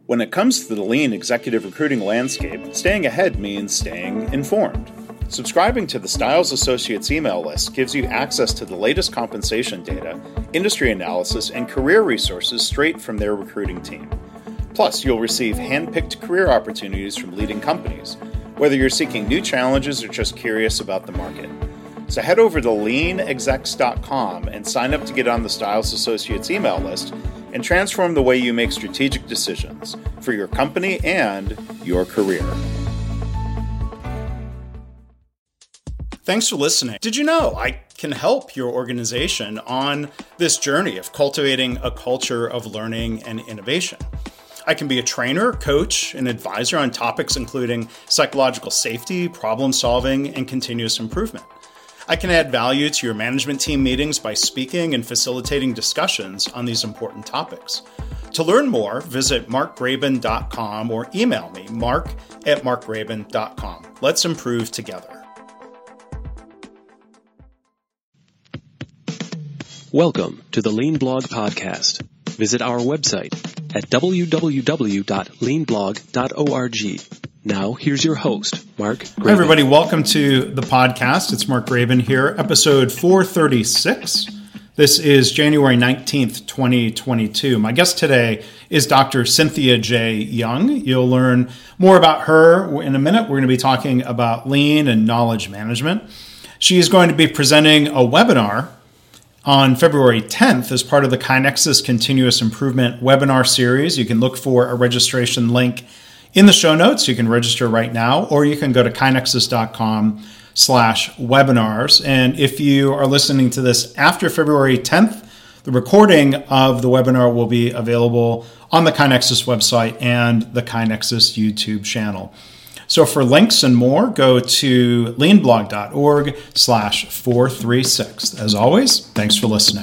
When it comes to the lean executive recruiting landscape, staying ahead means staying informed. Subscribing to the Styles Associates email list gives you access to the latest compensation data, industry analysis, and career resources straight from their recruiting team. Plus, you'll receive hand-picked career opportunities from leading companies, whether you're seeking new challenges or just curious about the market. So head over to leanexecs.com and sign up to get on the Styles Associates email list and transform the way you make strategic decisions for your company and your career. Thanks for listening. Did you know I can help your organization on this journey of cultivating a culture of learning and innovation? I can be a trainer, coach, and advisor on topics including psychological safety, problem solving, and continuous improvement. I can add value to your management team meetings by speaking and facilitating discussions on these important topics. To learn more, visit markgraban.com or email me, mark@markgraban.com. Let's improve together. Welcome to the Lean Blog Podcast. Visit our website at www.leanblog.org. Now, here's your host, Mark Graban. Hi, everybody. Welcome to the podcast. It's Mark Graban here, episode 436. This is January 19th, 2022. My guest today is Dr. Cynthia J. Young. You'll learn more about her in a minute. We're going to be talking about lean and knowledge management. She is going to be presenting a webinar on February 10th as part of the KaiNexus Continuous Improvement webinar series. You can look for a registration link in the show notes. You can register right now, or you can go to kainexus.com/webinars. And if you are listening to this after February 10th, the recording of the webinar will be available on the KaiNexus website and the KaiNexus YouTube channel. So for links and more, go to leanblog.org/436. As always, thanks for listening.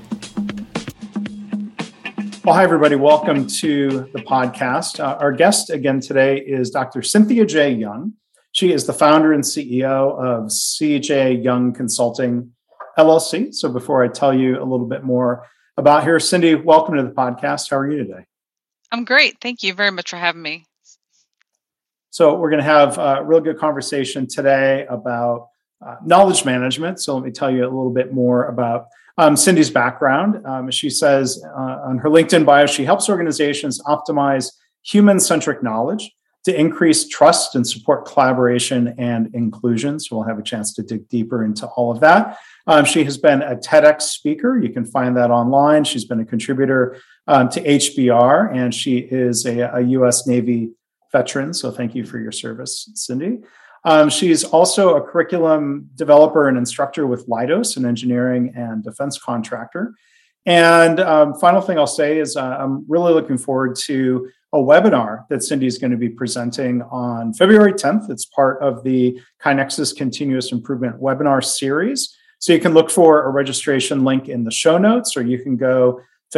Well, hi, everybody. Welcome to the podcast. Our guest again today is Dr. Cynthia J. Young. She is the founder and CEO of C.J. Young Consulting, LLC. So before I tell you a little bit more about her, Cindy, welcome to the podcast. How are you today? I'm great. Thank you very much for having me. So we're going to have a real good conversation today about knowledge management. So let me tell you a little bit more about Cindy's background. She says on her LinkedIn bio, she helps organizations optimize human-centric knowledge to increase trust and support collaboration and inclusion. So we'll have a chance to dig deeper into all of that. She has been a TEDx speaker. You can find that online. She's been a contributor to HBR, and she is a U.S. Navy veteran. So thank you for your service, Cindy. She's also a curriculum developer and instructor with Leidos, an engineering and defense contractor. And final thing I'll say is I'm really looking forward to a webinar that Cindy's going to be presenting on February 10th. It's part of the KaiNexus Continuous Improvement webinar series. So you can look for a registration link in the show notes, or you can go to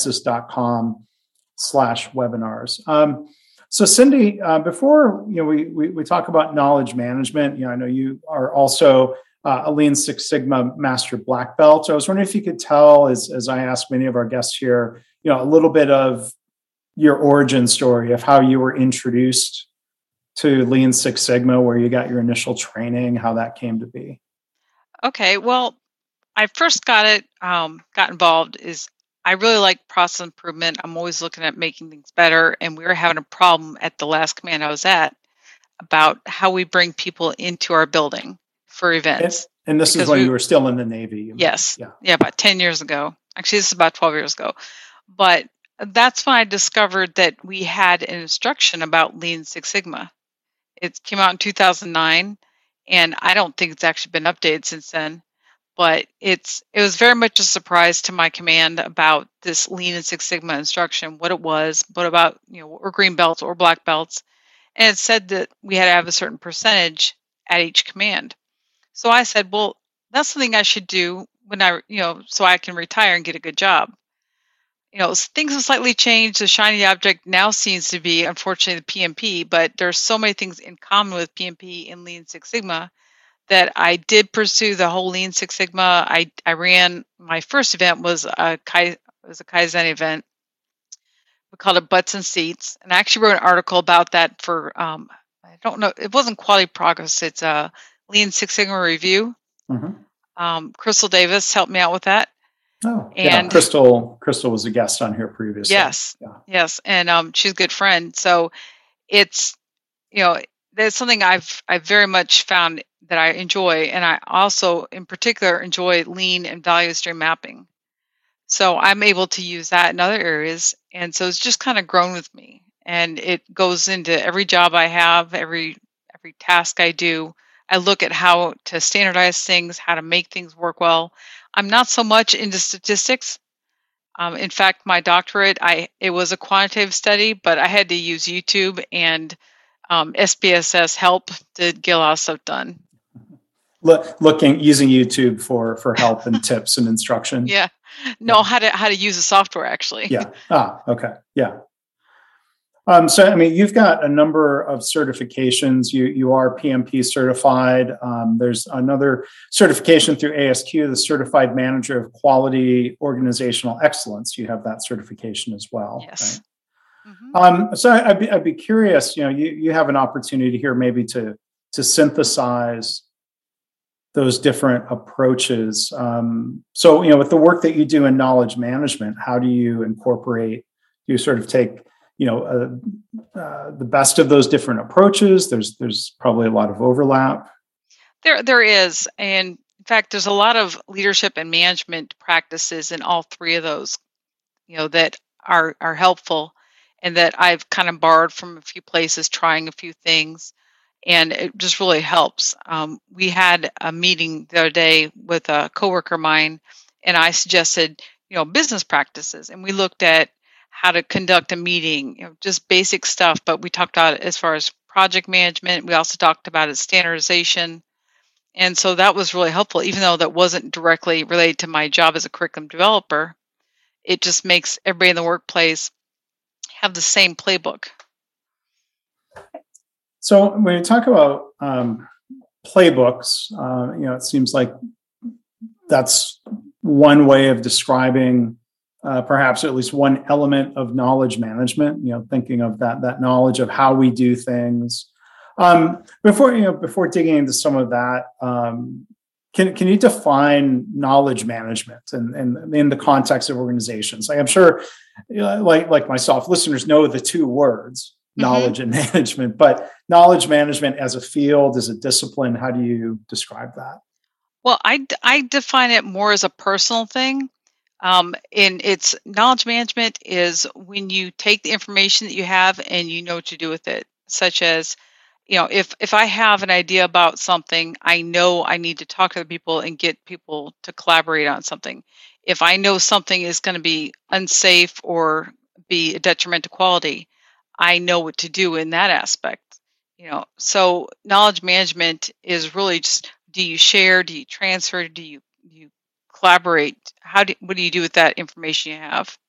kainexus.com/webinars. So Cindy, before we talk about knowledge management, I know you are also a Lean Six Sigma Master Black Belt. So I was wondering if you could tell, as I ask many of our guests here, a little bit of your origin story of how you were introduced to Lean Six Sigma, where you got your initial training, how that came to be. Okay, well, I first got involved is I really like process improvement. I'm always looking at making things better. And we were having a problem at the last command I was at about how we bring people into our building for events. And this is when you were still in the Navy. Yes. Yeah, about 10 years ago. Actually, this is about 12 years ago. But that's when I discovered that we had an instruction about Lean Six Sigma. It came out in 2009, and I don't think it's actually been updated since then. But it was very much a surprise to my command about this Lean and Six Sigma instruction, what it was, what about, or green belts or black belts. And it said that we had to have a certain percentage at each command. So I said, well, that's something I should do when so I can retire and get a good job. Things have slightly changed. The shiny object now seems to be, unfortunately, the PMP, but there's so many things in common with PMP and Lean Six Sigma that I did pursue the whole Lean Six Sigma. I ran, my first event was a Kaizen event We called it Butts and Seats. And I actually wrote an article about that for, I don't know, it wasn't Quality Progress. It's a Lean Six Sigma review. Crystal Davis helped me out with that. Oh, and Crystal was a guest on here previously. Yes. And she's a good friend. So it's, there's something I've very much found that I enjoy. And I also, in particular, enjoy lean and value stream mapping. So I'm able to use that in other areas. And so it's just kind of grown with me. And it goes into every job I have, every task I do. I look at how to standardize things, how to make things work well. I'm not so much into statistics. In fact, my doctorate, it was a quantitative study, but I had to use YouTube and SPSS help to get a lot of stuff done. Using YouTube for help and tips and instruction. Yeah. No, how to use the software actually. Yeah. Okay. Yeah. So, I mean, you've got a number of certifications. You are PMP certified. There's another certification through ASQ, the Certified Manager of Quality Organizational Excellence. You have that certification as well. Yes. Right? So I'd be curious, you have an opportunity here maybe to synthesize those different approaches. So, with the work that you do in knowledge management, how do you incorporate, do you sort of take the best of those different approaches? There's probably a lot of overlap. There is, and in fact, there's a lot of leadership and management practices in all three of those, that are helpful, and that I've kind of borrowed from a few places, trying a few things, and it just really helps. We had a meeting the other day with a coworker of mine, and I suggested, business practices, and we looked at how to conduct a meeting, just basic stuff. But we talked about it as far as project management. We also talked about it standardization. And so that was really helpful, even though that wasn't directly related to my job as a curriculum developer. It just makes everybody in the workplace have the same playbook. So when you talk about playbooks, it seems like that's one way of describing perhaps at least one element of knowledge management, thinking of that knowledge of how we do things. Before digging into some of that, can you define knowledge management and in the context of organizations? I'm sure, like myself, listeners know the two words, knowledge and management, but knowledge management as a field, as a discipline, how do you describe that? Well, I define it more as a personal thing. And it's knowledge management is when you take the information that you have and you know what to do with it, such as, if I have an idea about something, I know I need to talk to the people and get people to collaborate on something. If I know something is going to be unsafe or be a detriment to quality, I know what to do in that aspect. So knowledge management is really just, do you share, do you transfer, do you collaborate? What do you do with that information you have?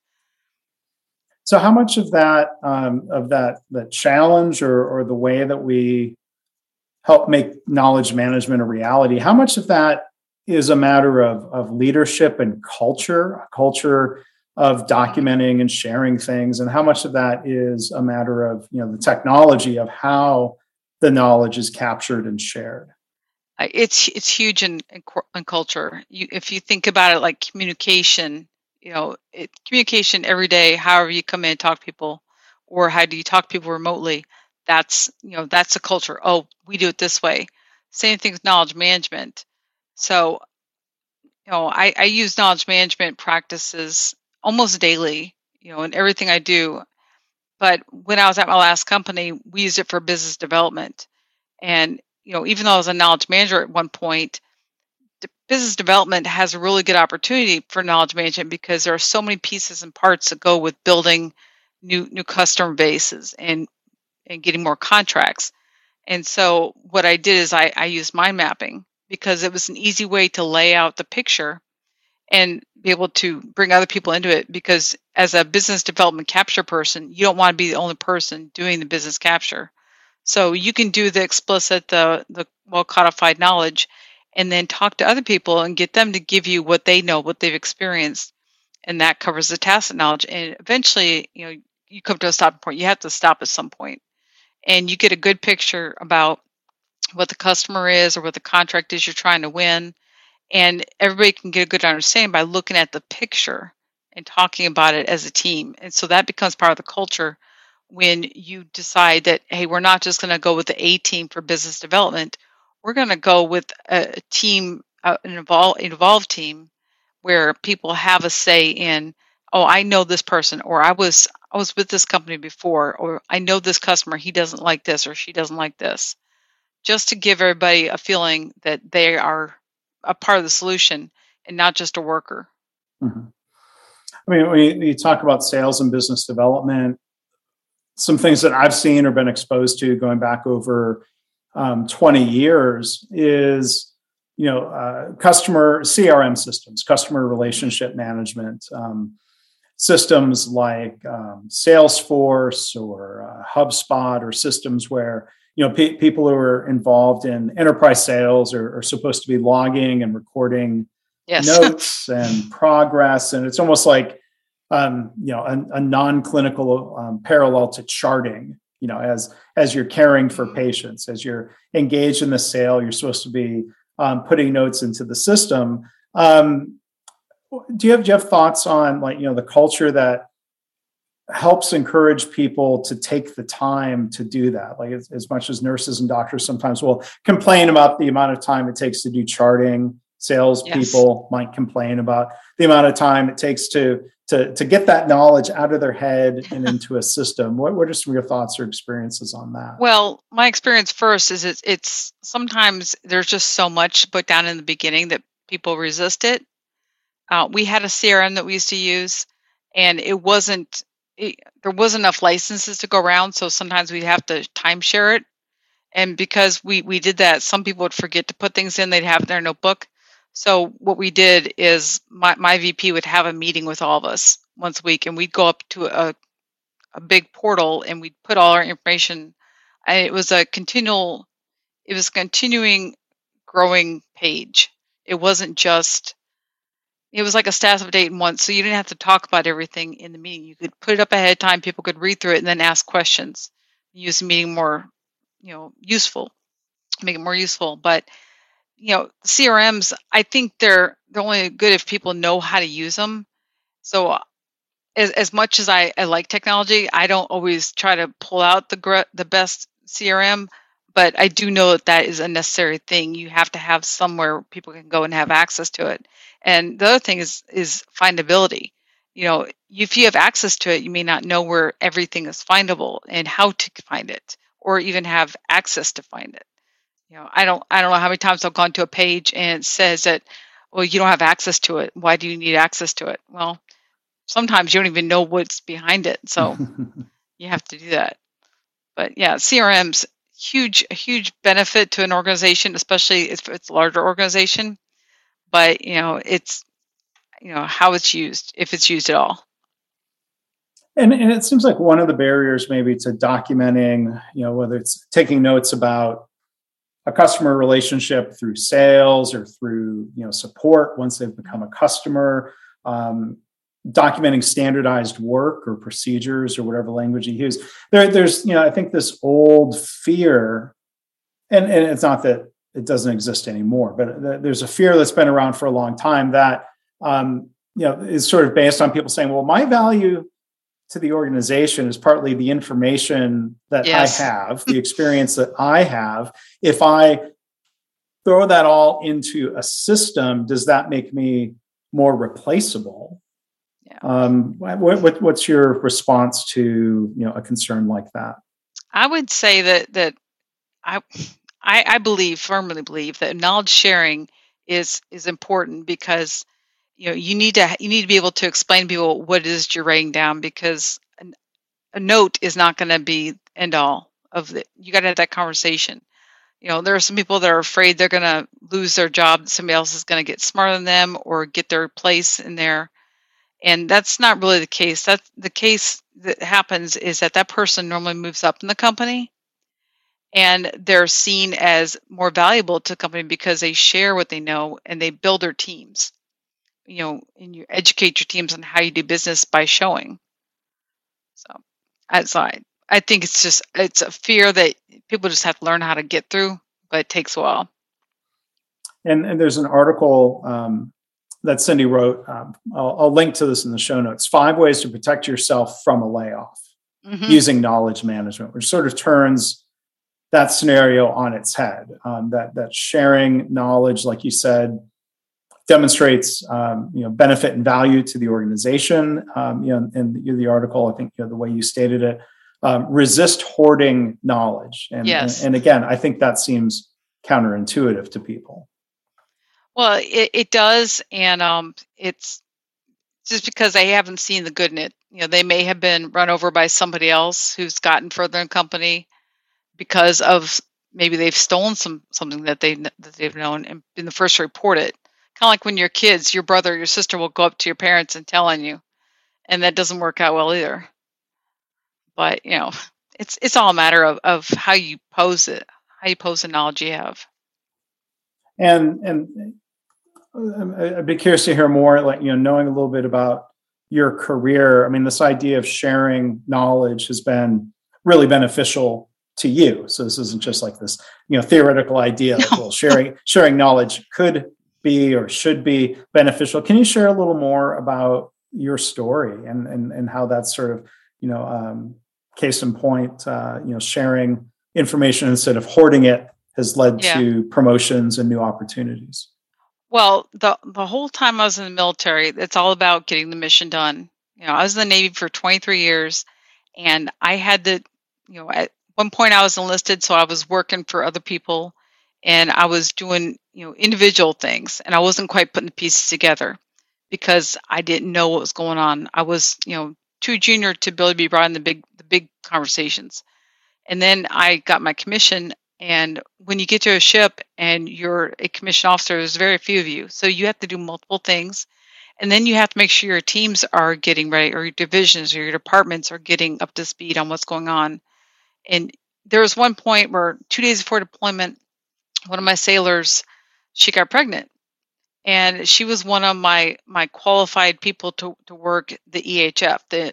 So how much of that challenge or the way that we help make knowledge management a reality, how much of that is a matter of leadership and a culture of documenting and sharing things, and how much of that is a matter of the technology of how the knowledge is captured and shared? It's huge in culture. If you think about it like communication, communication every day, however you come in and talk to people, or how do you talk to people remotely, that's a culture. Oh, we do it this way. Same thing with knowledge management. So, I use knowledge management practices almost daily, in everything I do. But when I was at my last company, we used it for business development. And even though I was a knowledge manager at one point, business development has a really good opportunity for knowledge management because there are so many pieces and parts that go with building new customer bases and getting more contracts. And so what I did is I used mind mapping because it was an easy way to lay out the picture and be able to bring other people into it. Because as a business development capture person, you don't want to be the only person doing the business capture. So you can do the explicit, the well codified knowledge, and then talk to other people and get them to give you what they know, what they've experienced, and that covers the tacit knowledge. And eventually, you come to a stopping point. You have to stop at some point, and you get a good picture about what the customer is or what the contract is you're trying to win. And everybody can get a good understanding by looking at the picture and talking about it as a team. And so that becomes part of the culture when you decide that, hey, we're not just going to go with the A team for business development. We're going to go with a team, an involved team where people have a say in, oh, I know this person, or I was with this company before, or I know this customer, he doesn't like this or she doesn't like this. Just to give everybody a feeling that they are a part of the solution and not just a worker. Mm-hmm. I mean, when you talk about sales and business development, some things that I've seen or been exposed to going back over 20 years is, customer CRM systems, customer relationship management systems like Salesforce or HubSpot, or systems where people who are involved in enterprise sales are supposed to be logging and recording notes and progress, and it's almost like a non-clinical parallel to charting. As you're caring for patients, as you're engaged in the sale, you're supposed to be putting notes into the system. Do you have thoughts on the culture that helps encourage people to take the time to do that? Like as much as nurses and doctors sometimes will complain about the amount of time it takes to do charting, salespeople might complain about the amount of time it takes to get that knowledge out of their head and into a system. What are some of your thoughts or experiences on that? Well, my experience first is it's sometimes there's just so much put down in the beginning that people resist it. We had a CRM that we used to use, and there wasn't enough licenses to go around, so sometimes we'd have to timeshare it. And because we did that, some people would forget to put things in. They'd have it in their notebook. So what we did is my VP would have a meeting with all of us once a week, and we'd go up to a big portal and we'd put all our information. It was a continuing growing page. It wasn't just, it was like a status update in one, so you didn't have to talk about everything in the meeting. You could put it up ahead of time, people could read through it and then ask questions, use the meeting more, useful, make it more useful. But CRMs, I think they're only good if people know how to use them. So as much as I like technology, I don't always try to pull out the best CRM, but I do know that is a necessary thing. You have to have somewhere people can go and have access to it. And the other thing is findability. If you have access to it, you may not know where everything is findable and how to find it, or even have access to find it. I don't know how many times I've gone to a page and it says that, well, you don't have access to it. Why do you need access to it? Well, sometimes you don't even know what's behind it. So you have to do that. But yeah, CRM's a huge benefit to an organization, especially if it's a larger organization. But, it's, how it's used, if it's used at all. And it seems like one of the barriers maybe to documenting, whether it's taking notes about a customer relationship through sales or through support once they've become a customer, documenting standardized work or procedures or whatever language you use. There's I think this old fear, and it's not that it doesn't exist anymore, but there's a fear that's been around for a long time that is sort of based on people saying, well, my value to the organization is partly the information that I have, the experience that I have. If I throw that all into a system, does that make me more replaceable? Yeah. What's your response to a concern like that? I would say that I firmly believe that knowledge sharing is important, because you need to be able to explain to people what it is you're writing down, because a note is not going to be end all of it. You got to have that conversation. There are some people that are afraid they're going to lose their job. Somebody else is going to get smarter than them or get their place in there. And that's not really the case. That's the case that happens is that person normally moves up in the company, and they're seen as more valuable to the company because they share what they know and they build their teams. And you educate your teams on how you do business by showing. So outside. I think it's a fear that people just have to learn how to get through, but it takes a while. And there's an article that Cindy wrote. I'll link to this in the show notes. 5 ways to protect yourself from a layoff using knowledge management, which sort of turns that scenario on its head. That sharing knowledge, like you said, demonstrates benefit and value to the organization. In the article, I think the way you stated it, resist hoarding knowledge. Yes. And again, I think that seems counterintuitive to people. Well, it does, and it's just because they haven't seen the good in it. They may have been run over by somebody else who's gotten further in company because of maybe they've stolen something that they've known and been the first to report it. Kind of like when you're kids, your brother or your sister will go up to your parents and tell on you, and that doesn't work out well either. But it's all a matter of how you pose it, how you pose the knowledge you have. And I'd be curious to hear more, knowing a little bit about your career. I mean, this idea of sharing knowledge has been really beneficial to you. So this isn't just like this, theoretical idea. No. Well, sharing knowledge could be or should be beneficial. Can you share a little more about your story and how that's sort of, case in point, sharing information instead of hoarding it has led to promotions and new opportunities? Well, the whole time I was in the military, it's all about getting the mission done. I was in the Navy for 23 years, and I had to, at one point I was enlisted, so I was working for other people, and I was doing, individual things, and I wasn't quite putting the pieces together because I didn't know what was going on. I was, too junior to be able to be brought in the big conversations. And then I got my commission. And when you get to a ship and you're a commissioned officer, there's very few of you. So you have to do multiple things. And then you have to make sure your teams are getting ready, or your divisions or your departments are getting up to speed on what's going on. And there was one point where 2 days before deployment, one of my sailors, she got pregnant. And she was one of my qualified people to work the EHF, the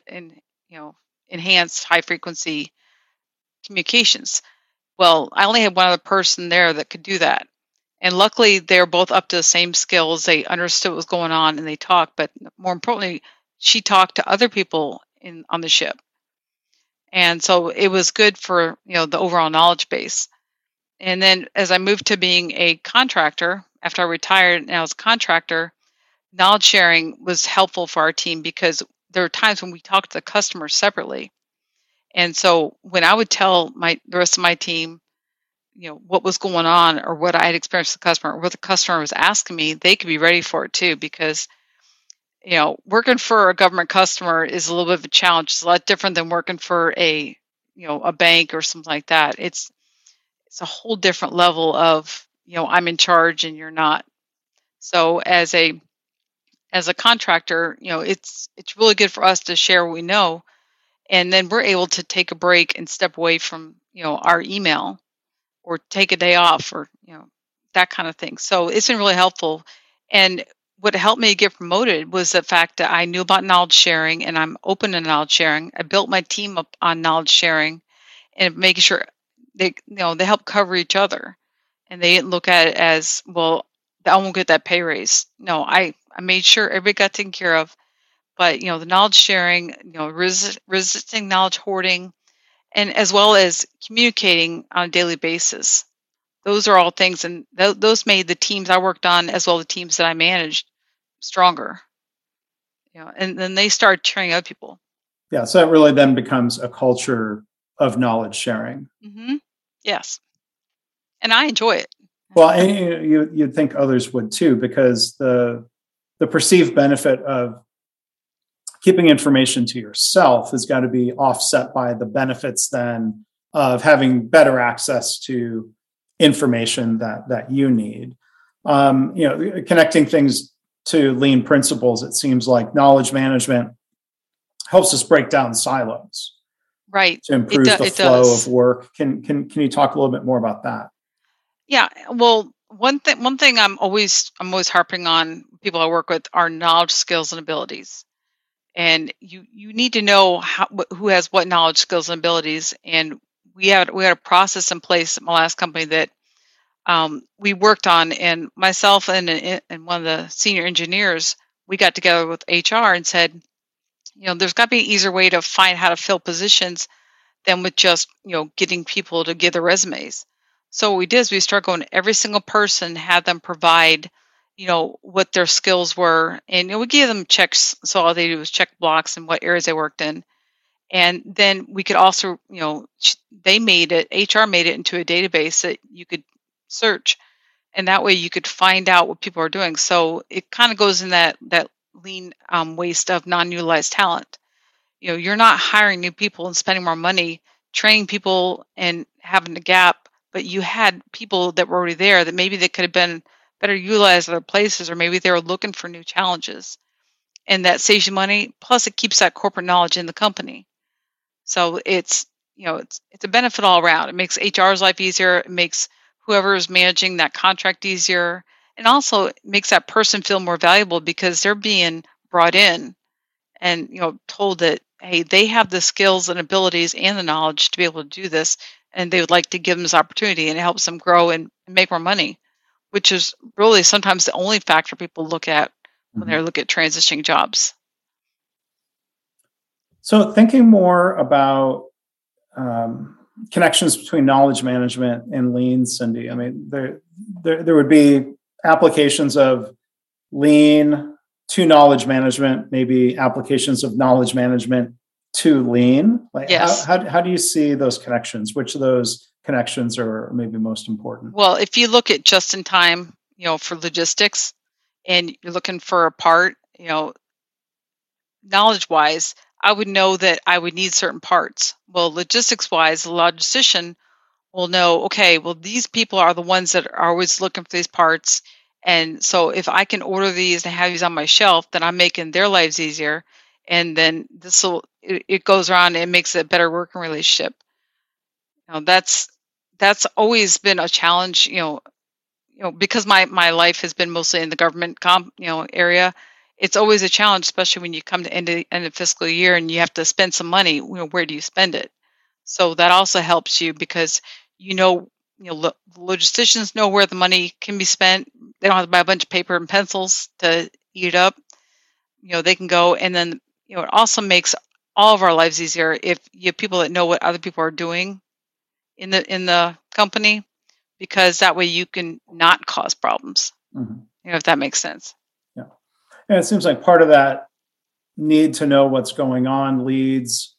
enhanced high frequency communications. Well, I only had one other person there that could do that. And luckily, they were both up to the same skills. They understood what was going on and they talked. But more importantly, she talked to other people on the ship. And so it was good for, the overall knowledge base. And then as I moved to being a contractor, after I retired and I was a contractor, knowledge sharing was helpful for our team because there were times when we talked to the customer separately. And so when I would tell the rest of my team, what was going on or what I had experienced with the customer or what the customer was asking me, they could be ready for it too. Because, working for a government customer is a little bit of a challenge. It's a lot different than working for a bank or something like that. It's a whole different level of, I'm in charge and you're not. So as a contractor, it's really good for us to share what we know. And then we're able to take a break and step away from, our email or take a day off or, that kind of thing. So it's been really helpful. And what helped me get promoted was the fact that I knew about knowledge sharing and I'm open to knowledge sharing. I built my team up on knowledge sharing and making sure they help cover each other. And they didn't look at it as, well, I won't get that pay raise. No, I made sure everybody got taken care of. But, the knowledge sharing, resisting knowledge hoarding, and as well as communicating on a daily basis. Those are all things, and those made the teams I worked on, as well as the teams that I managed, stronger. And then they started training other people. Yeah, so that really then becomes a culture of knowledge sharing. Mm-hmm. Yes. And I enjoy it. Well, and you'd think others would too, because the perceived benefit of keeping information to yourself has got to be offset by the benefits then of having better access to information that you need. Connecting things to lean principles, it seems like knowledge management helps us break down silos, right? To improve the flow of work. Can you talk a little bit more about that? Yeah. Well, one thing I'm always harping on people I work with are knowledge, skills, and abilities. And you need to know who has what knowledge, skills, and abilities. And we had a process in place at my last company that we worked on, and myself and one of the senior engineers, we got together with HR and said, there's got to be an easier way to find how to fill positions than with just, getting people to give their resumes. So what we did is we started going to every single person, had them provide, what their skills were. And we gave them checks. So all they do was check blocks and what areas they worked in. And then we could also, HR made it into a database that you could search. And that way you could find out what people are doing. So it kind of goes in that lean waste of non-utilized talent. You're not hiring new people and spending more money training people and having a gap, but you had people that were already there that maybe they could have been better utilized other places, or maybe they were looking for new challenges. And that saves you money. Plus it keeps that corporate knowledge in the company. So it's a benefit all around. It makes HR's life easier. It makes whoever is managing that contract easier. And also it makes that person feel more valuable because they're being brought in and, told that, hey, they have the skills and abilities and the knowledge to be able to do this. And they would like to give them this opportunity, and it helps them grow and make more money, which is really sometimes the only factor people look at when they look at transitioning jobs. So thinking more about connections between knowledge management and lean, Cindy, I mean, there would be applications of lean to knowledge management, maybe applications of knowledge management to lean. Like, yes. How do you see those connections? Which of those connections are maybe most important? Well, if you look at just in time, for logistics, and you're looking for a part, knowledge-wise, I would know that I would need certain parts. Well, logistics-wise, the logistician will know, okay, well, these people are the ones that are always looking for these parts. And so if I can order these and have these on my shelf, then I'm making their lives easier. And then it goes around and makes a better working relationship. That's always been a challenge, because my life has been mostly in the government area. It's always a challenge, especially when you come to end of fiscal year and you have to spend some money. Where do you spend it? So that also helps you because logisticians know where the money can be spent. They don't have to buy a bunch of paper and pencils to eat it up. They can go, and then it also makes all of our lives easier if you have people that know what other people are doing in the company, because that way you can not cause problems. If that makes sense. Yeah, and it seems like part of that need to know what's going on leads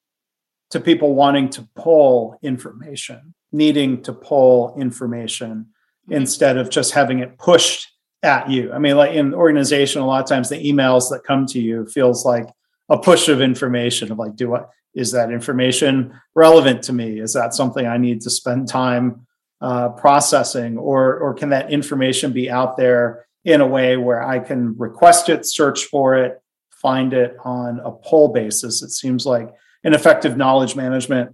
to people wanting to pull information, needing to pull information instead of just having it pushed at you. I mean, like in organization, a lot of times the emails that come to you feels like a push of information of like, is that information relevant to me? Is that something I need to spend time processing, or can that information be out there in a way where I can request it, search for it, find it on a pull basis? It seems like an effective knowledge management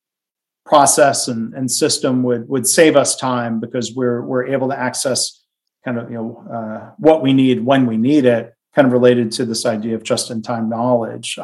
process and system would save us time because we're able to access kind of what we need when we need it, kind of related to this idea of just-in-time knowledge.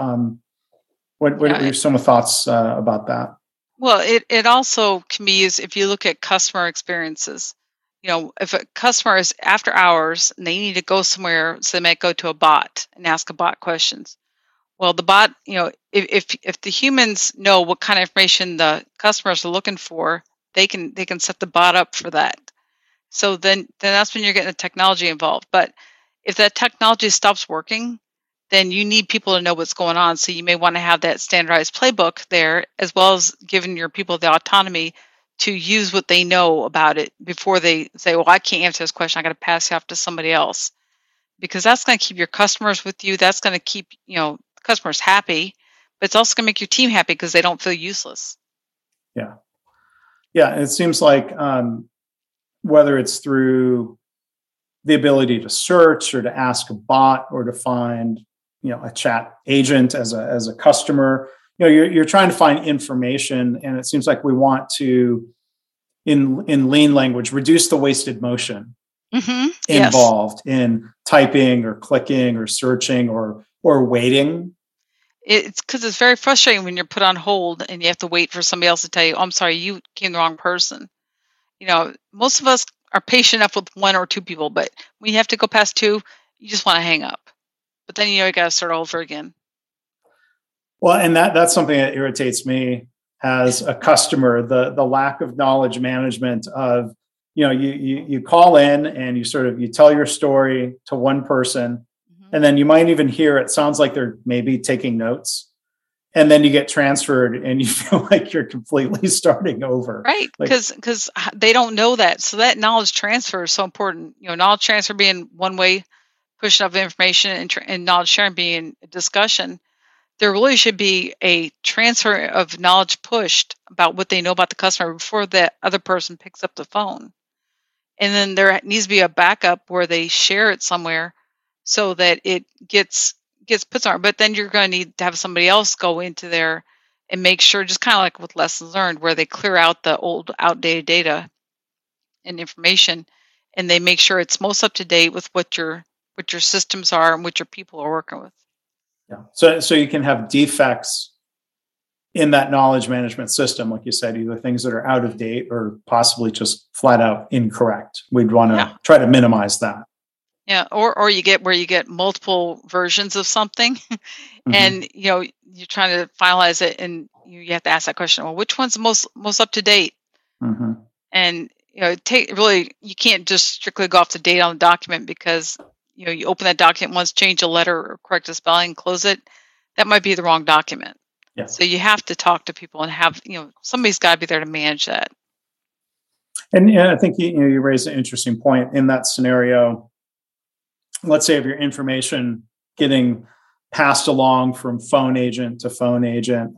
What are some thoughts about that? Well, it also can be used if you look at customer experiences. If a customer is after hours and they need to go somewhere, so they might go to a bot and ask a bot questions. Well, the bot, if the humans know what kind of information the customers are looking for, they can set the bot up for that. So then that's when you're getting the technology involved. But if that technology stops working, then you need people to know what's going on. So you may want to have that standardized playbook there, as well as giving your people the autonomy to use what they know about it before they say, well, I can't answer this question. I got to pass it off to somebody else. Because that's going to keep your customers with you. That's going to keep, customers happy, but it's also going to make your team happy because they don't feel useless. Yeah. Yeah. And it seems like whether it's through the ability to search or to ask a bot or to find, a chat agent as a customer, you're trying to find information. And it seems like we want to, in lean language, reduce the wasted motion involved in typing or clicking or searching or or waiting? It's because it's very frustrating when you're put on hold and you have to wait for somebody else to tell you, "Oh, I'm sorry, you came the wrong person." Most of us are patient enough with one or two people, but when you have to go past two, you just want to hang up. But then you got to start all over again. Well, and that's something that irritates me as a customer, the lack of knowledge management of, you call in and you tell your story to one person, and then you might even hear it sounds like they're maybe taking notes, and then you get transferred and you feel like you're completely starting over. Right, because they don't know that. So that knowledge transfer is so important. Knowledge transfer being one way, pushing up information, and knowledge sharing being a discussion. There really should be a transfer of knowledge pushed about what they know about the customer before the other person picks up the phone. And then there needs to be a backup where they share it somewhere so that it gets put on. But then you're going to need to have somebody else go into there and make sure, just kind of like with lessons learned, where they clear out the old outdated data and information, and they make sure it's most up to date with what your systems are and what your people are working with. Yeah. So you can have defects in that knowledge management system, like you said, either things that are out of date or possibly just flat out incorrect. We'd want to try to minimize that. Yeah, or you get multiple versions of something, and you're trying to finalize it, and you have to ask that question. Well, which one's most up to date? And you can't just strictly go off the date on the document, because you open that document once, change a letter or correct a spelling, close it. That might be the wrong document. Yeah. So you have to talk to people and have somebody's got to be there to manage that. And I think you raised an interesting point in that scenario. Let's say if your information getting passed along from phone agent to phone agent,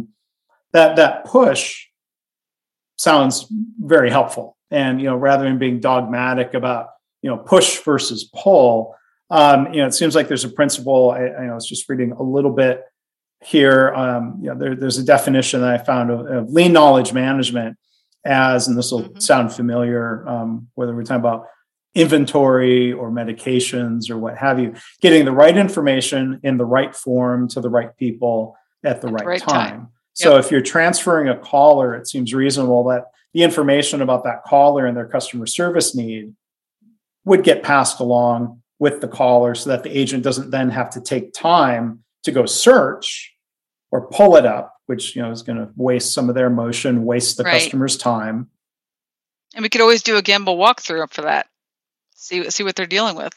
that push sounds very helpful. And rather than being dogmatic about push versus pull, it seems like there's a principle. I was just reading a little bit here. There's a definition that I found of lean knowledge management as, and this will sound familiar, whether we're talking about inventory or medications or what have you, getting the right information in the right form to the right people at the right time. Yep. So if you're transferring a caller, it seems reasonable that the information about that caller and their customer service need would get passed along with the caller, so that the agent doesn't then have to take time to go search or pull it up, which is going to waste some of their emotion, waste the customer's time. And we could always do a Gamble walkthrough for that. See what they're dealing with.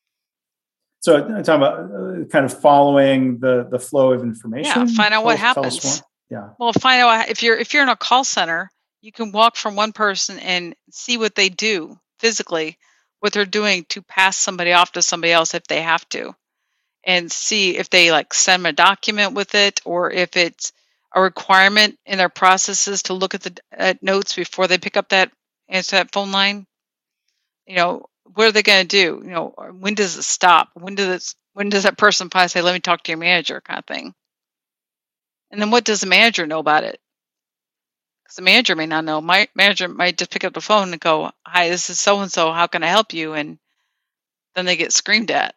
So I'm talking about kind of following the flow of information. Yeah, find out what happens. Yeah. Well, find out if you're in a call center, you can walk from one person and see what they do physically, what they're doing to pass somebody off to somebody else if they have to, and see if they send them a document with it, or if it's a requirement in their processes to look at the notes before they pick up answer that phone line. What are they going to do? When does it stop? When does that person finally say, "Let me talk to your manager," kind of thing? And then what does the manager know about it? Because the manager may not know. My manager might just pick up the phone and go, "Hi, this is so and so. How can I help you?" And then they get screamed at.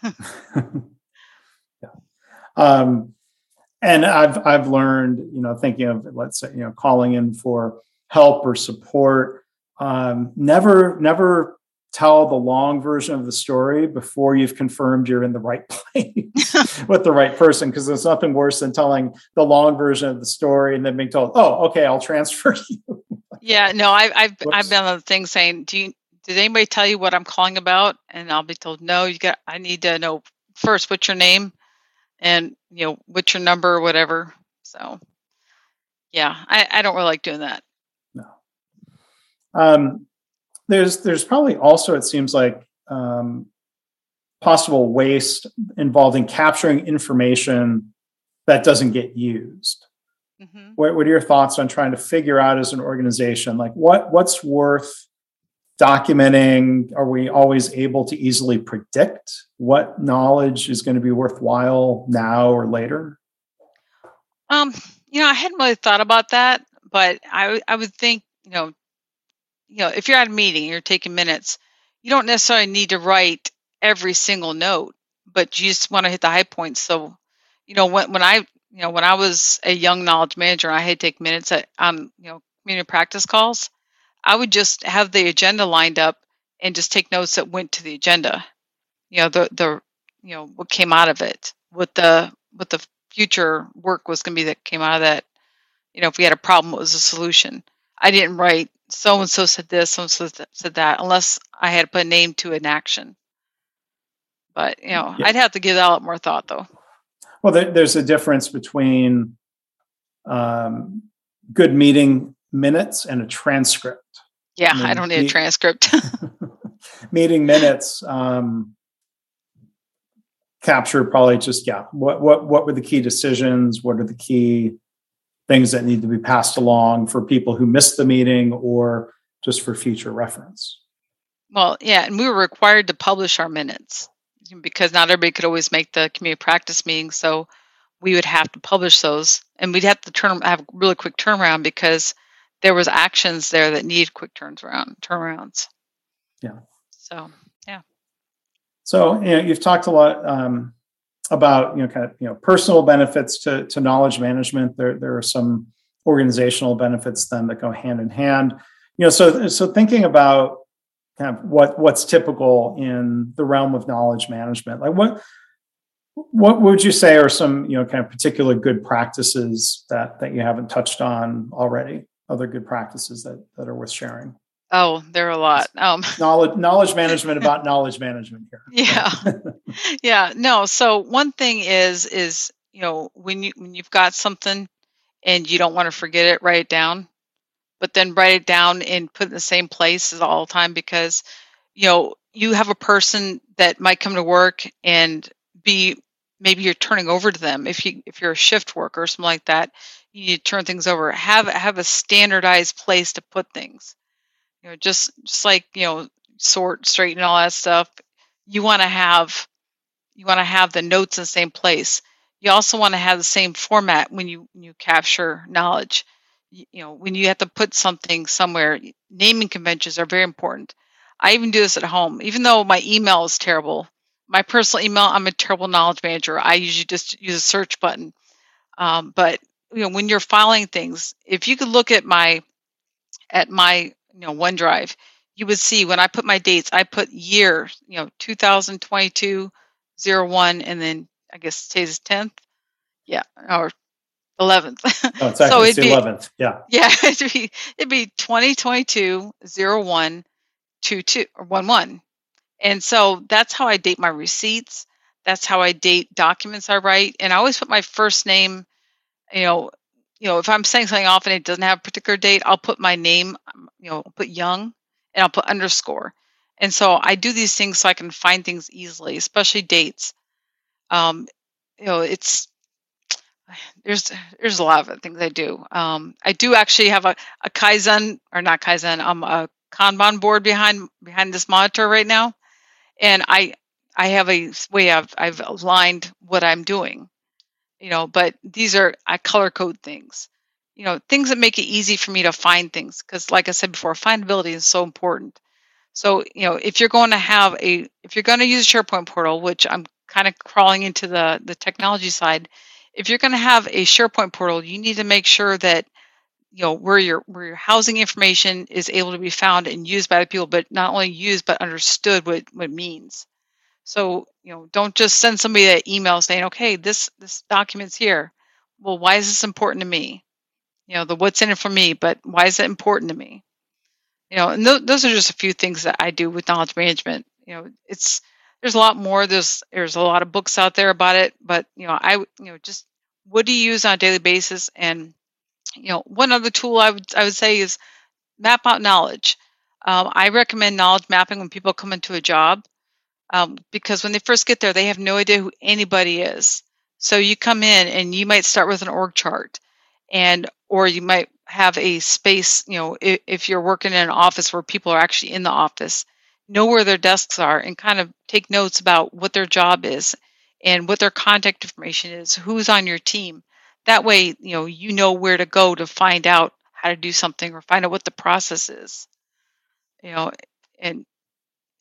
And I've learned, thinking of, let's say, calling in for help or support. Never tell the long version of the story before you've confirmed you're in the right place with the right person, because there's nothing worse than telling the long version of the story and then being told, "Oh, okay, I'll transfer you." Yeah, no, I've been on the thing saying, did anybody tell you what I'm calling about? And I'll be told, "No, I need to know first what's your name and what's your number or whatever." So yeah, I don't really like doing that. No. There's probably also, it seems like, possible waste involved in capturing information that doesn't get used. What are your thoughts on trying to figure out as an organization, what's worth documenting? Are we always able to easily predict what knowledge is going to be worthwhile now or later? I hadn't really thought about that, but I would think, if you're at a meeting and you're taking minutes, you don't necessarily need to write every single note, but you just want to hit the high points. So, when I was a young knowledge manager and I had to take minutes on community practice calls, I would just have the agenda lined up and just take notes that went to the agenda. The what came out of it, what the future work was going to be that came out of that. If we had a problem, what was the solution? I didn't write so and so said this, so and so said that, unless I had to put a name to an action. But Yeah. I'd have to give that a lot more thought, though. Well, there's a difference between good meeting minutes and a transcript. Yeah, I don't need a transcript. Meeting minutes capture probably just what were the key decisions, what are the key things that need to be passed along for people who missed the meeting or just for future reference. Well, yeah, and we were required to publish our minutes because not everybody could always make the community practice meeting, so we would have to publish those, and we'd have to have a really quick turnaround because there was actions there that need quick turnarounds. Yeah. So, yeah. So, you've talked a lot about, personal benefits to knowledge management. There are some organizational benefits then that go hand in hand. So thinking about kind of what's typical in the realm of knowledge management, like what would you say are some, kind of particular good practices that you haven't touched on already? Other good practices that are worth sharing? Oh, there are a lot. Knowledge management about knowledge management here. Yeah. Yeah. No. So one thing is, when you've got something and you don't want to forget it, write it down, but then write it down and put it in the same place as all the time, because, you have a person that might come to work and maybe you're turning over to them. If you're a shift worker or something like that, you need to turn things over. Have a standardized place to put things. Just like, sort, straighten, all that stuff. You want to have the notes in the same place. You also want to have the same format when you capture knowledge. When you have to put something somewhere, naming conventions are very important. I even do this at home. Even though my email is terrible, my personal email, I'm a terrible knowledge manager. I usually just use a search button. But when you're filing things, if you could look at my OneDrive, you would see when I put my dates, I put year, 2022 01, and then I guess today's 10th. Yeah, or 11th. Oh, it's actually the 11th. Yeah. Yeah, it'd be 2022 01 22 or 11. And so that's how I date my receipts. That's how I date documents I write. And I always put my first name, if I'm saying something off and it doesn't have a particular date, I'll put my name, I'll put young, and I'll put underscore. And so I do these things so I can find things easily, especially dates. There's a lot of things I do. I do actually have a Kaizen, or not Kaizen, a Kanban board behind this monitor right now. And I have a way I've aligned what I'm doing. But I color code things, things that make it easy for me to find things. Because like I said before, findability is so important. So, if you're going to use a SharePoint portal, which I'm kind of crawling into the technology side, if you're going to have a SharePoint portal, you need to make sure that, where your housing information is able to be found and used by the people, but not only used, but understood what it means. So, don't just send somebody an email saying, okay, this document's here. Well, why is this important to me? The what's in it for me, but why is it important to me? And those are just a few things that I do with knowledge management. There's a lot more. There's a lot of books out there about it, but, just what do you use on a daily basis? And, one other tool I would say is map out knowledge. I recommend knowledge mapping when people come into a job. Because when they first get there, they have no idea who anybody is. So you come in and you might start with an org chart, or you might have a space, if you're working in an office where people are actually in the office, know where their desks are and kind of take notes about what their job is and what their contact information is, who's on your team. That way, you know where to go to find out how to do something or find out what the process is. And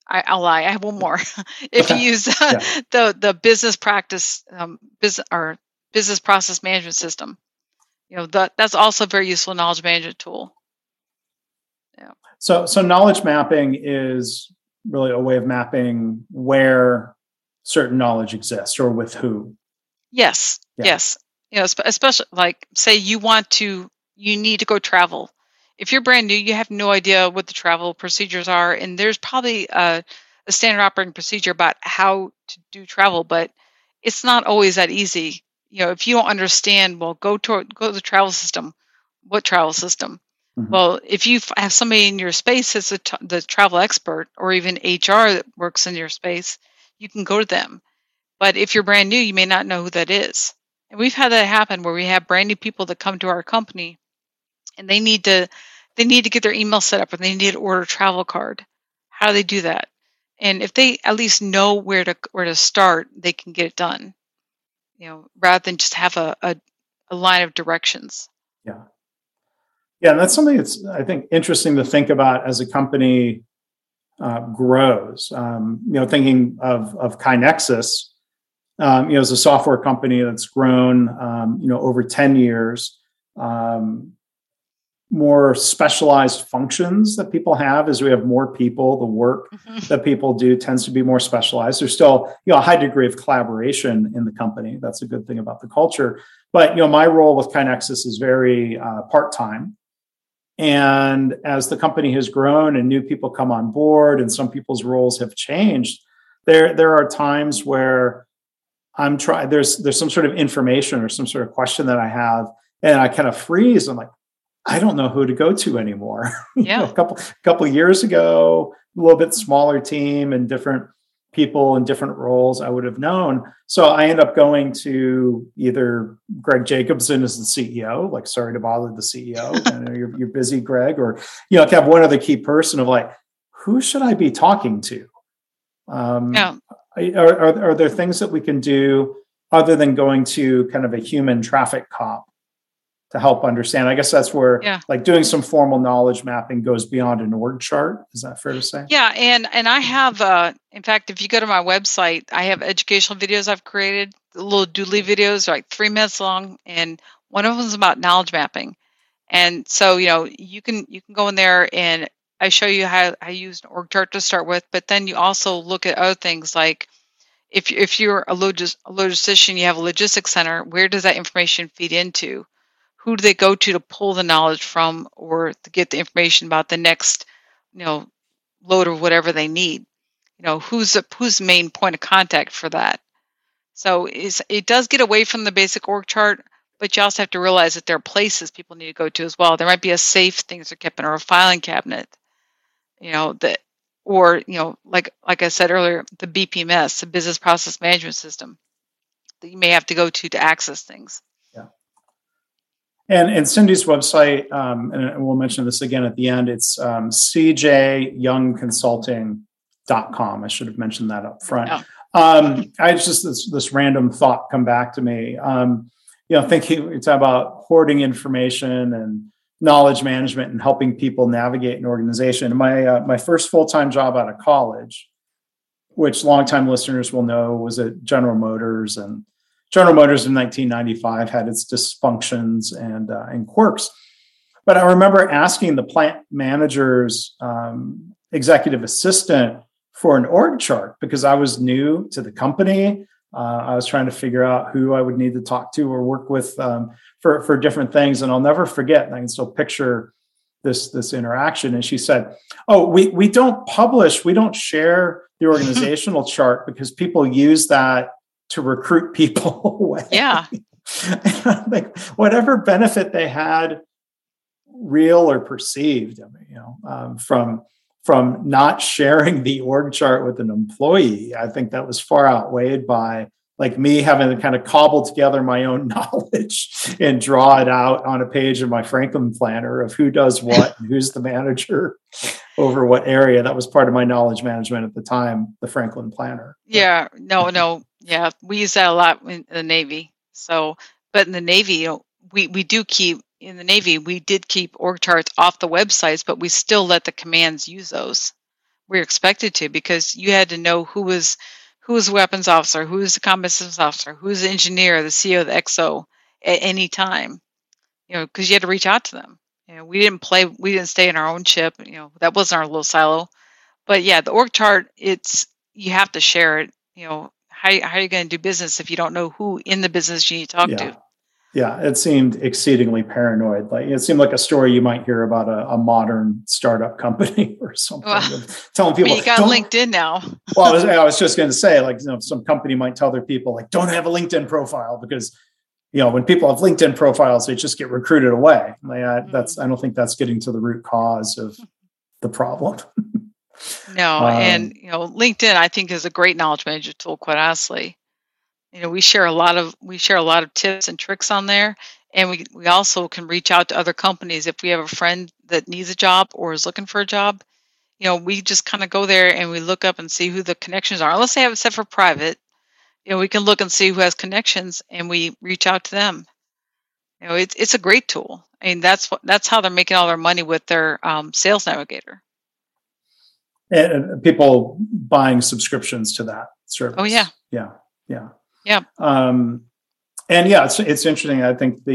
I'll lie. I have one more. If you Okay. use Yeah. the business practice business process management system, that's also a very useful knowledge management tool. Yeah. So knowledge mapping is really a way of mapping where certain knowledge exists or with who. Yes. Yeah. Yes. Especially like say you need to go travel. If you're brand new, you have no idea what the travel procedures are, and there's probably a standard operating procedure about how to do travel, but it's not always that easy. If you don't understand, well, go to the travel system. What travel system? Mhm. Well, if you have somebody in your space that's the travel expert, or even HR that works in your space, you can go to them. But if you're brand new, you may not know who that is. And we've had that happen where we have brand new people that come to our company and they need to get their email set up, or they need to order a travel card. How do they do that? And if they at least know where to start, they can get it done. Rather than just have a line of directions. Yeah. Yeah, and that's something that's, I think, interesting to think about as a company grows. Thinking of KaiNexus, as a software company that's grown, over 10 years, more specialized functions that people have as we have more people, the work that people do tends to be more specialized. There's still, a high degree of collaboration in the company. That's a good thing about the culture. But, my role with KaiNexus is very part-time. And as the company has grown and new people come on board and some people's roles have changed, there are times where there's some sort of information or some sort of question that I have, and I kind of freeze. I'm like, I don't know who to go to anymore. Yeah. A couple of years ago, a little bit smaller team and different people in different roles I would have known. So I end up going to either Greg Jacobson as the CEO, like, sorry to bother the CEO, I know you're busy, Greg, or, to have one other key person of like, who should I be talking to? Yeah. Are there things that we can do other than going to kind of a human traffic cop to help understand? I guess that's where like doing some formal knowledge mapping goes beyond an org chart. Is that fair to say? Yeah. And I have, in fact, if you go to my website, I have educational videos I've created, little doodly videos, like 3 minutes long. And one of them is about knowledge mapping. And so, you can go in there and I show you how I use an org chart to start with, but then you also look at other things like if you're a logistician, you have a logistics center, where does that information feed into? Who do they go to pull the knowledge from, or to get the information about the next, load or whatever they need? Who's the main point of contact for that? So it does get away from the basic org chart, but you also have to realize that there are places people need to go to as well. There might be a safe things are kept in, or a filing cabinet, like I said earlier, the BPMS, the business process management system, that you may have to go to access things. Yeah. And Cindy's website, and we'll mention this again at the end, it's cjyoungconsulting.com. I should have mentioned that up front. Yeah. I just this random thought come back to me. Thinking it's about hoarding information and knowledge management and helping people navigate an organization. My first full-time job out of college, which longtime listeners will know, was at General Motors, and General Motors in 1995 had its dysfunctions and quirks. But I remember asking the plant manager's executive assistant for an org chart because I was new to the company. I was trying to figure out who I would need to talk to or work with for different things. And I'll never forget, and I can still picture this interaction. And she said, "Oh, we don't publish, we don't share the organizational chart because people use that to recruit people away." Yeah. Like, whatever benefit they had, real or perceived, from not sharing the org chart with an employee, I think that was far outweighed by like me having to kind of cobble together my own knowledge and draw it out on a page of my Franklin planner of who does what and who's the manager over what area. That was part of my knowledge management at the time, the Franklin planner. Yeah, no. Yeah, we use that a lot in the Navy. So, but in the Navy, we did keep org charts off the websites, but we still let the commands use those. we're expected to, because you had to know who was the weapons officer, who was the combat systems officer, who's the engineer, the CEO, the XO at any time. Because you had to reach out to them. We didn't stay in our own ship. That wasn't our little silo. But yeah, the org chart, you have to share it. How are you going to do business if you don't know who in the business you need to talk to? Yeah, it seemed exceedingly paranoid. Like it seemed like a story you might hear about a modern startup company or something. Telling people, you got LinkedIn now. Well, I was just going to say, like, some company might tell their people, like, don't have a LinkedIn profile because, when people have LinkedIn profiles, they just get recruited away. I don't think that's getting to the root cause of the problem. No, and LinkedIn, I think, is a great knowledge management tool. Quite honestly, we share a lot of tips and tricks on there, and we also can reach out to other companies if we have a friend that needs a job or is looking for a job. We just kind of go there and we look up and see who the connections are. Unless they have it set for private, we can look and see who has connections, and we reach out to them. It's a great tool. I mean, that's how they're making all their money with their Sales Navigator. And people buying subscriptions to that service. Oh yeah. Yeah. And it's interesting. I think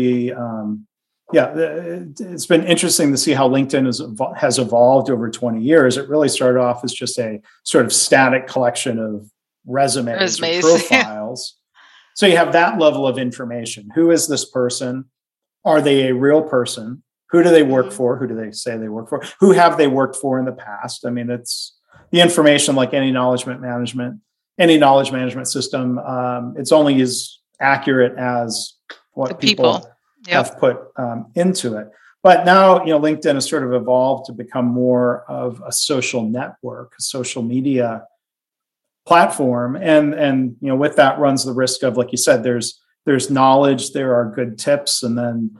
it's been interesting to see how LinkedIn has evolved over 20 years. It really started off as just a sort of static collection of resumes. Or profiles. So you have that level of information. Who is this person? Are they a real person? Who do they work for? Who do they say they work for? Who have they worked for in the past? I mean, it's the information, like any knowledge management system. It's only as accurate as what people have put into it. But now, LinkedIn has sort of evolved to become more of a social network, a social media platform. And with that runs the risk of, like you said, there's knowledge, there are good tips, and then,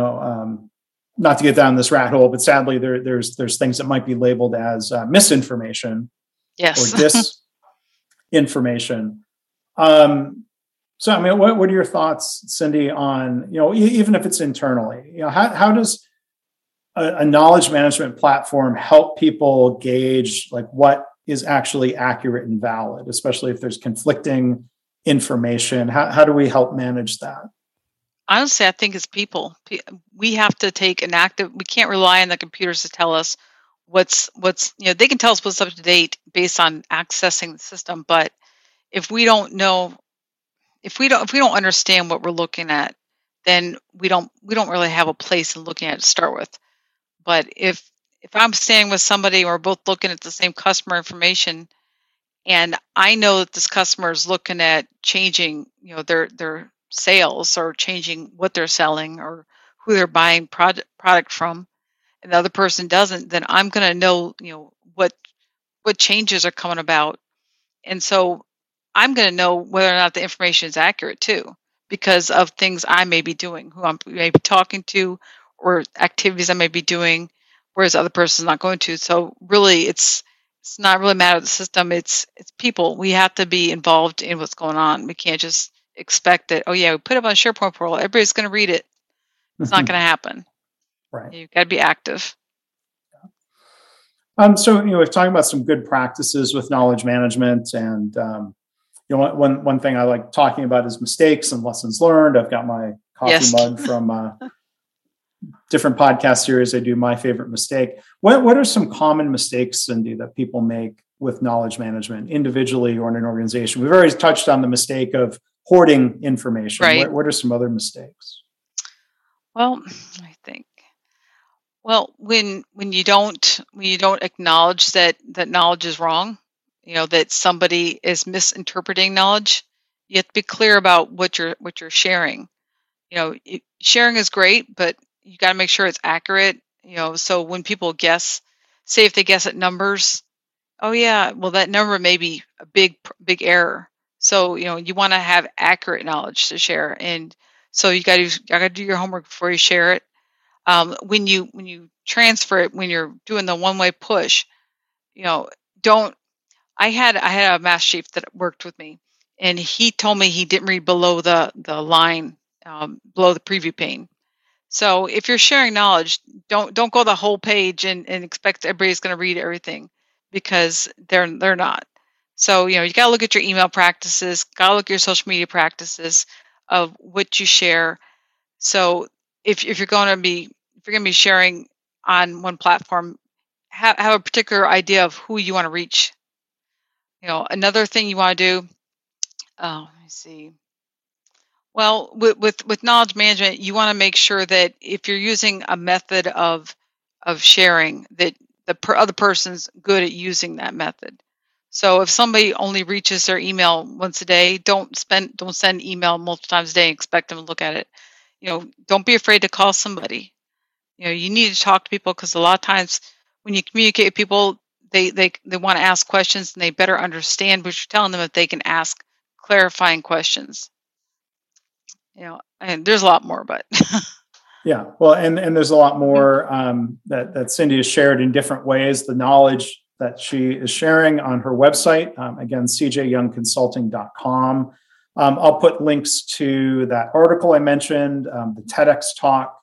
not to get down this rat hole, but sadly there's things that might be labeled as misinformation or disinformation. So, I mean, what are your thoughts, Cindy, on, even if it's internally, how does a knowledge management platform help people gauge like what is actually accurate and valid, especially if there's conflicting information? How do we help manage that? Honestly, I think it's people. We have to take we can't rely on the computers to tell us what's, they can tell us what's up to date based on accessing the system. But if we don't understand what we're looking at, then we don't really have a place in looking at it to start with. But if I'm standing with somebody, or we're both looking at the same customer information, and I know that this customer is looking at changing, their sales, or changing what they're selling, or who they're buying product from, and the other person doesn't, then I'm going to know, what changes are coming about. And so I'm going to know whether or not the information is accurate too, because of things I may be doing, who I may be talking to, or activities I may be doing, whereas the other person's not going to. So really, it's not really a matter of the system. It's people. We have to be involved in what's going on. We can't just expect that, we put it on a SharePoint portal, everybody's going to read it. It's not going to happen. Right. You've got to be active. So, we've talked about some good practices with knowledge management, and one thing I like talking about is mistakes and lessons learned. I've got my coffee mug from different podcast series. I do my favorite mistake. What are some common mistakes, Cindy, that people make with knowledge management, individually or in an organization? We've already touched on the mistake of hoarding information. Right. What are some other mistakes? Well, I think. Well, when you don't acknowledge that knowledge is wrong, that somebody is misinterpreting knowledge, you have to be clear about what you're sharing. Sharing is great, but you got to make sure it's accurate. So when people guess, say if they guess at numbers, that number may be a big error. So you want to have accurate knowledge to share, and so you got to do your homework before you share it. When you transfer it, when you're doing the one-way push, don't. I had a mass chief that worked with me, and he told me he didn't read below the line, below the preview pane. So if you're sharing knowledge, don't go the whole page and expect everybody's going to read everything, because they're not. So, you got to look at your email practices, got to look at your social media practices of what you share. So if you're going to be sharing on one platform, have a particular idea of who you want to reach. Another thing you want to do, let me see. Well, with knowledge management, you want to make sure that if you're using a method of sharing, that the other person's good at using that method. So if somebody only reaches their email once a day, don't send email multiple times a day and expect them to look at it. Don't be afraid to call somebody. You need to talk to people, because a lot of times when you communicate with people, they want to ask questions, and they better understand what you're telling them if they can ask clarifying questions. And there's a lot more, but yeah, well, and there's a lot more that Cindy has shared in different ways. The knowledge that she is sharing on her website, again, cjyoungconsulting.com. I'll put links to that article I mentioned, the TEDx talk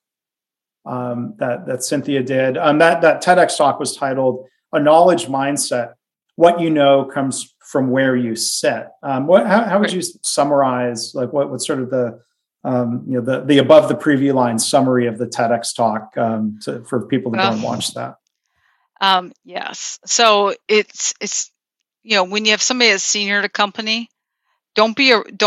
that Cynthia did. That TEDx talk was titled "A Knowledge Mindset: What You Know Comes from Where You Sit." How would you summarize, like, what's sort of the above the preview line summary of the TEDx talk for people to go and watch that? Yes. So it's when you have somebody that's senior at a company, don't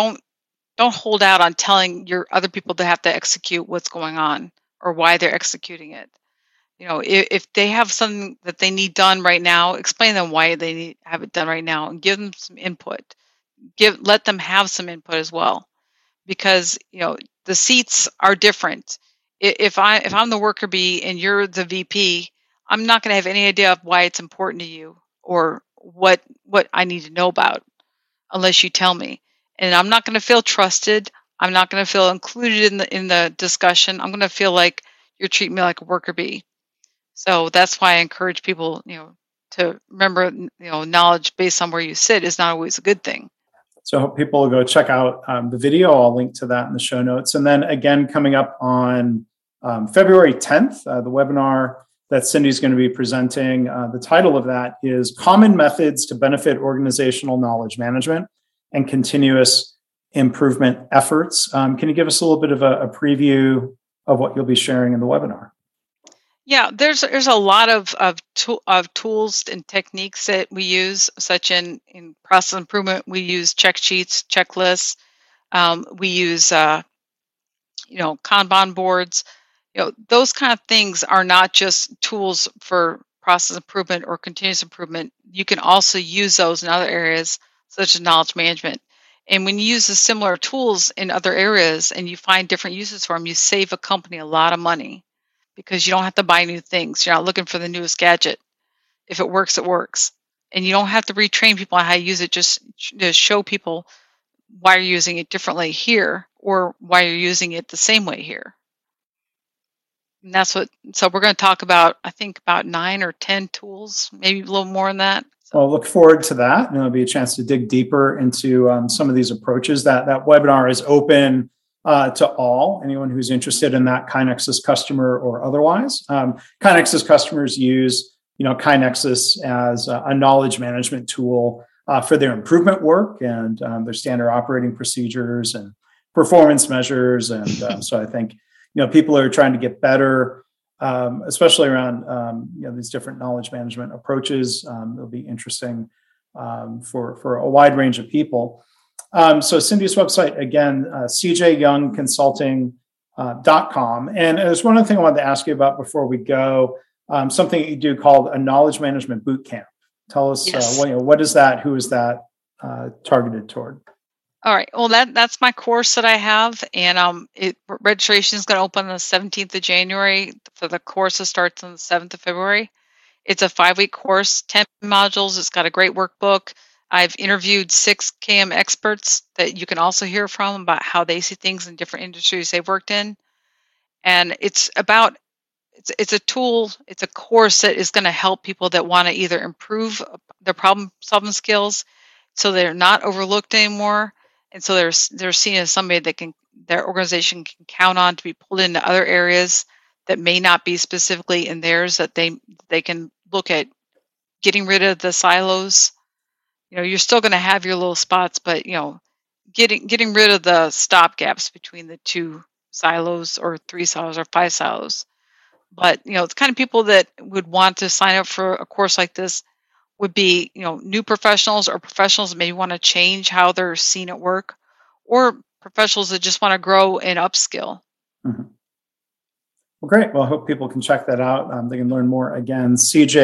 hold out on telling your other people to have to execute what's going on or why they're executing it. If they have something that they need done right now, explain to them why they need to have it done right now, and give them some input. Let them have some input as well, because the seats are different. If I'm the worker bee and you're the VP, I'm not going to have any idea of why it's important to you or what I need to know about unless you tell me. And I'm not going to feel trusted. I'm not going to feel included in the discussion. I'm going to feel like you're treating me like a worker bee. So that's why I encourage people, to remember, knowledge based on where you sit is not always a good thing. So I hope people will go check out the video. I'll link to that in the show notes. And then again, coming up on February 10th, the webinar that Cindy's going to be presenting, the title of that is Common Methods to Benefit Organizational Knowledge Management and Continuous Improvement Efforts. Can you give us a little bit of a preview of what you'll be sharing in the webinar? Yeah, there's a lot of tools and techniques that we use, such in process improvement. We use check sheets, checklists. We use Kanban boards. Those kind of things are not just tools for process improvement or continuous improvement. You can also use those in other areas, such as knowledge management. And when you use the similar tools in other areas and you find different uses for them, you save a company a lot of money, because you don't have to buy new things. You're not looking for the newest gadget. If it works, it works. And you don't have to retrain people on how to use it, just to show people why you're using it differently here or why you're using it the same way here. And so we're going to talk about, I think, about 9 or 10 tools, maybe a little more than that. Well, look forward to that. And it'll be a chance to dig deeper into some of these approaches. That webinar is open to all, anyone who's interested in that, KaiNexus customer or otherwise. KaiNexus customers use, KaiNexus as a knowledge management tool for their improvement work and their standard operating procedures and performance measures. And so I think, people are trying to get better, especially around, these different knowledge management approaches. It'll be interesting for a wide range of people. So Cindy's website, again, cjyoungconsulting.com. And there's one other thing I wanted to ask you about before we go, something that you do called a knowledge management boot camp. Tell us, yes. What is that? Who is that targeted toward? All right. Well, that's my course that I have, and registration is going to open on the 17th of January. For the course that starts on the 7th of February. It's a 5-week course, 10 modules. It's got a great workbook. I've interviewed 6 KM experts that you can also hear from about how they see things in different industries they've worked in, and it's a tool. It's a course that is going to help people that want to either improve their problem solving skills, so they're not overlooked anymore. And so they're seen as somebody that their organization can count on to be pulled into other areas that may not be specifically in theirs, that they can look at getting rid of the silos. You're still going to have your little spots, but getting rid of the stop gaps between the 2 silos or 3 silos or 5 silos. But the kind of people that would want to sign up for a course like this would be new professionals or professionals that maybe want to change how they're seen at work, or professionals that just want to grow and upskill. Mm-hmm. Well, great. Well, I hope people can check that out. They can learn more again,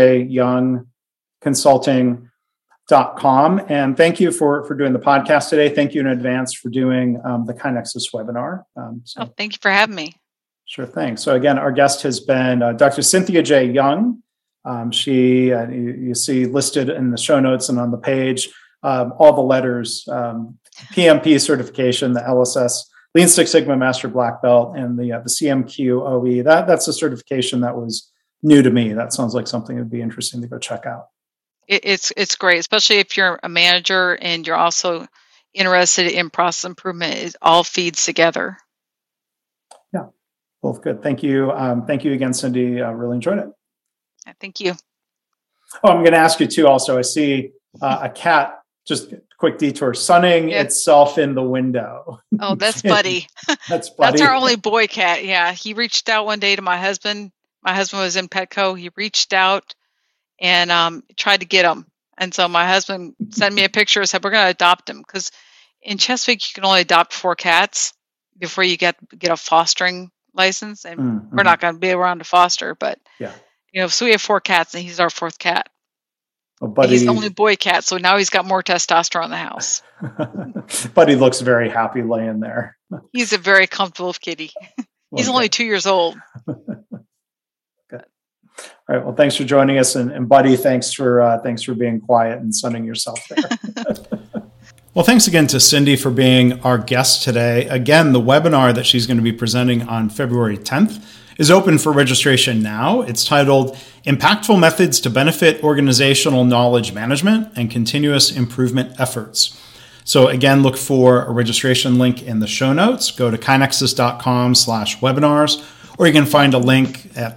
cjyoungconsulting.com. And thank you for doing the podcast today. Thank you in advance for doing the KaiNexus webinar. Thank you for having me. Sure thing. So again, our guest has been Dr. Cynthia J. Young. She, you see listed in the show notes and on the page, all the letters, PMP certification, the LSS, Lean Six Sigma Master Black Belt, and the CMQ OE. That's a certification that was new to me. That sounds like something that would be interesting to go check out. It's great, especially if you're a manager and you're also interested in process improvement. It all feeds together. Yeah, both good. Thank you. Thank you again, Cindy. I really enjoyed it. Thank you. Oh, I'm going to ask you too. Also, I see a cat. Just a quick detour, sunning itself in the window. Oh, that's Buddy. That's Buddy. That's our only boy cat. Yeah, he reached out one day to my husband. My husband was in Petco. He reached out and tried to get him. And so my husband sent me a picture and said, we're going to adopt him. Because in Chesapeake, you can only adopt 4 cats before you get a fostering license. And we're not going to be around to foster. But, so we have 4 cats, and he's our 4th cat. Well, Buddy, he's the only boy cat, so now he's got more testosterone in the house. Buddy looks very happy laying there. He's a very comfortable kitty. He's only 2 years old. Good. All right. Well, thanks for joining us, and Buddy, thanks for being quiet and sunning yourself there. Well, thanks again to Cindy for being our guest today. Again, the webinar that she's going to be presenting on February 10th is open for registration now. It's titled Impactful Methods to Benefit Organizational Knowledge Management and Continuous Improvement Efforts. So again, look for a registration link in the show notes. Go to kainexus.com/webinars, or you can find a link at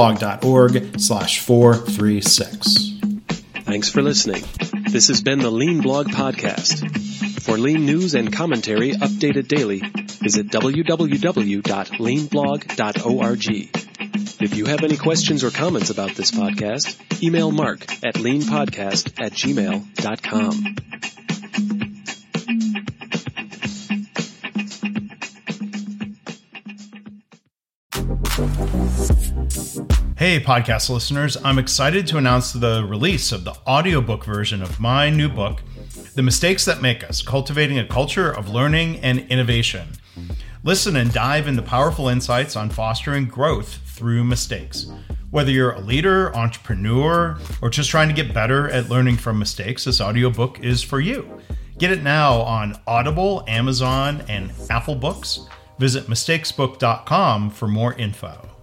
leanblog.org/436. Thanks for listening. This has been the Lean Blog Podcast. For Lean news and commentary updated daily, visit www.leanblog.org. If you have any questions or comments about this podcast, email Mark at leanpodcast@gmail.com. Hey, podcast listeners, I'm excited to announce the release of the audiobook version of my new book, The Mistakes That Make Us, Cultivating a Culture of Learning and Innovation. Listen and dive into powerful insights on fostering growth through mistakes. Whether you're a leader, entrepreneur, or just trying to get better at learning from mistakes, this audiobook is for you. Get it now on Audible, Amazon, and Apple Books. Visit mistakesbook.com for more info.